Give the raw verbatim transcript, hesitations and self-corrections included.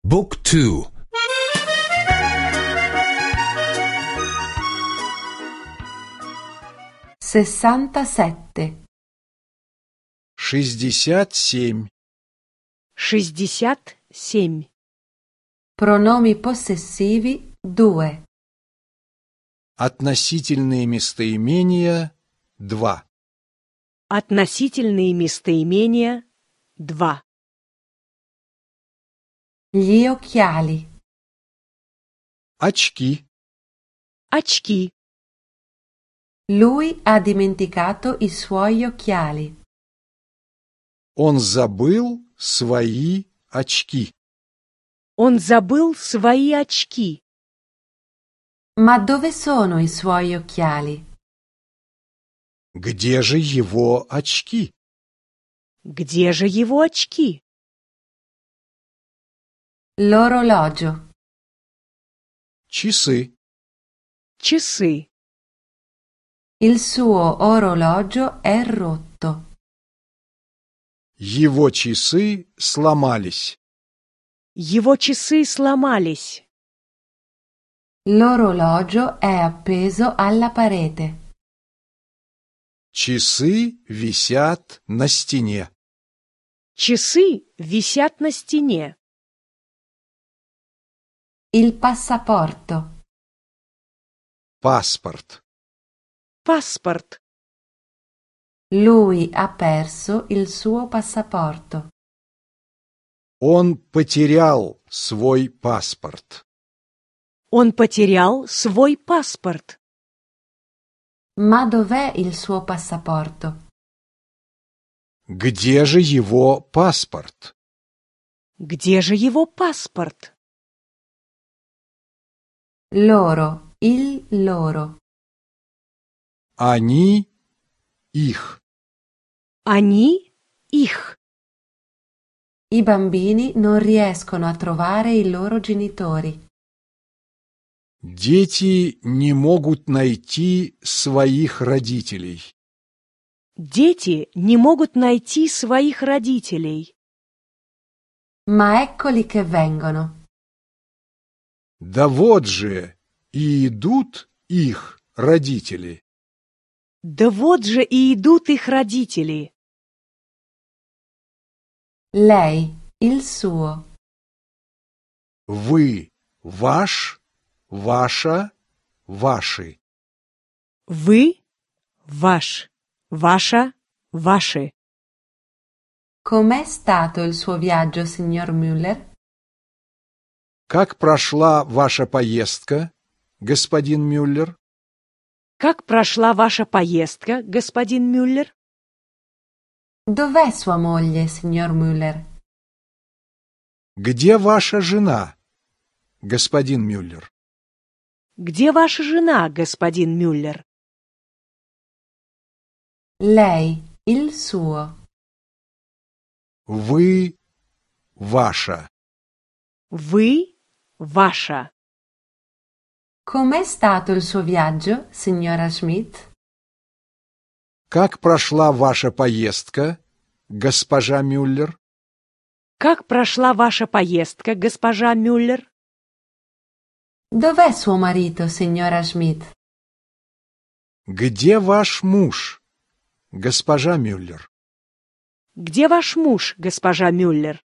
Book two. sessantasette. шестьдесят семь. шестьдесят семь. Pronomi possessivi due. Относительные местоимения два. Относительные местоимения два. Gli occhiali. Очки. Очки. Lui ha dimenticato i suoi occhiali. Он забыл свои очки. Он забыл свои очки. Ma dove sono i suoi occhiali? Где же его очки? Где же его очки? L'orologio. Часы. Часы. Il suo orologio è rotto. Его часы сломались. Его часы сломались. L'orologio è appeso alla parete. Часы висят на стене. Часы висят на стене. Il passaporto. Паспорт. Паспорт. Lui ha perso il suo passaporto. Он потерял свой паспорт. Он потерял свой паспорт. Ma dov'è il suo passaporto? Где же его паспорт? Где же его паспорт? Loro, il loro. Они, их. Они, их. I bambini non riescono a trovare i loro genitori. Дети не могут найти своих родителей. Дети не могут найти своих родителей. Ma eccoli che vengono. Да вот же и идут их родители. Да вот же и идут их родители. Lei, il suo. Вы, ваш, ваша, ваши. Вы, ваш, ваша, ваши. Com'è stato il suo viaggio, signor Müller? Как прошла ваша поездка, господин Мюллер? Как прошла ваша поездка, господин Мюллер? Dov'è sua moglie, signor Müller? Где ваша жена, господин Мюллер? Где ваша жена, господин Мюллер? Lei, il suo. Вы, ваша. Вы, ваша. Com'è stato il suo viaggio, signora Schmidt? Как прошла ваша поездка, госпожа Мюллер? Как прошла ваша поездка, госпожа Мюллер? Dov'è suo marito, signora Schmidt? Где ваш муж, госпожа Мюллер? Где ваш муж, госпожа Мюллер?